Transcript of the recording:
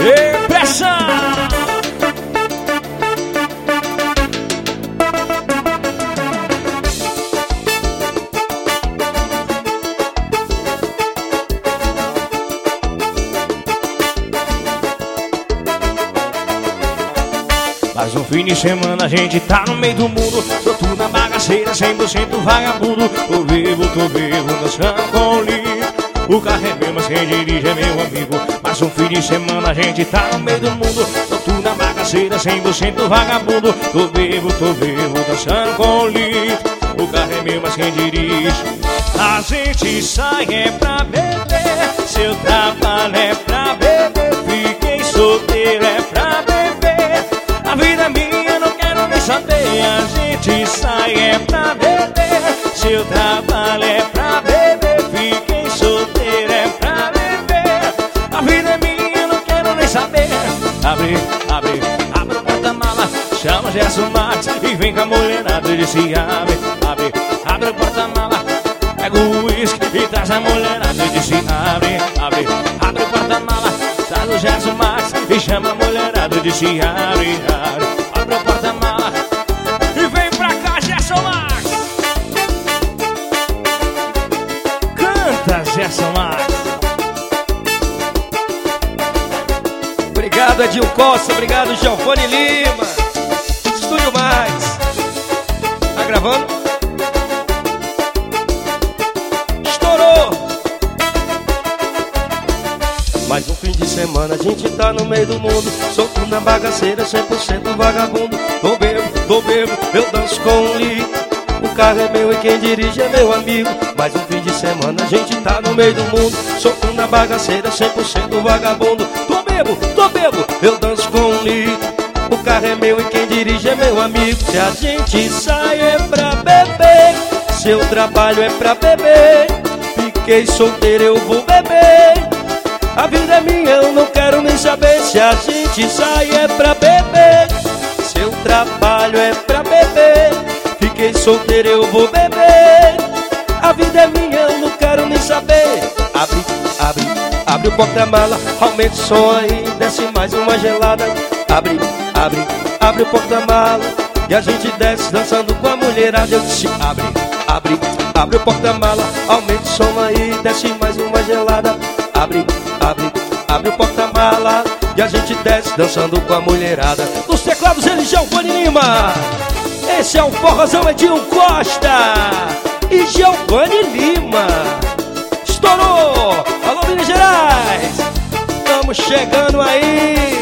E pressão! Mais um fim de semana, a gente tá no meio do mundo. Tô tudo na bagaceira, 100% vagabundo. Tô vivo, dançando com o livro. O carro é meu, mas quem dirige é meu amigo. Mais um fim de semana, a gente tá no meio do mundo. Tô tudo na bagaceira, 100% vagabundo. Tô vivo, dançando com o livro. O carro é meu, mas quem dirige. A gente sai é pra beber. Seu trabalho é pra beber. Fiquei solteiro é pra beber. A vida é minha, não quero nem saber. A gente sai é pra beber. Seu trabalho é pra beber. Fiquem solteiro é pra beber. A vida é minha, não quero nem saber. Abre o porta-mala, chama Gerson Max e vem com a mulherada. Ele disse abre o porta-mala, pega o uísque e traz a mulherada. Ele disse abre o porta-mala, traz o Gerson Max e chama a mulherada. Eu disse abre o porta-mala e vem pra cá, Gerson Max. Canta, Gerson Max. Obrigado, Edil Costa, obrigado, Giovanni Lima. Estúdio Mais. Tá gravando? Estourou! Mais um fim de semana, a gente tá no meio do mundo. Solto na bagaceira, 100% vagabundo. Tô bebo, eu danço com o Lee. O carro é meu e quem dirige é meu amigo. Mais um fim de semana, a gente tá no meio do mundo. Solto na bagaceira, 100% vagabundo. Tô bebo, eu danço com o Lee. O carro é meu e quem dirige é meu amigo. Se a gente sai é pra beber. Seu trabalho é pra beber. Fiquei solteiro, eu vou beber. A vida é minha, eu não quero nem saber. Se a gente sai é pra beber. Seu trabalho é pra beber. Fiquei solteiro, eu vou beber. A vida é minha, eu não quero nem saber. Abre o porta-mala, aumenta o som aí, desce mais uma gelada. Abre o porta-mala e a gente desce dançando com a mulherada. Eu disse abre o porta-mala, aumenta o som aí, desce mais uma gelada. Abre o porta-mala e a gente desce dançando com a mulherada. Nos teclados ele, Giovanni Lima. Esse é o forrozão Edil Costa e Giovanni Lima. Estourou! Alô, Minas Gerais! Estamos chegando aí!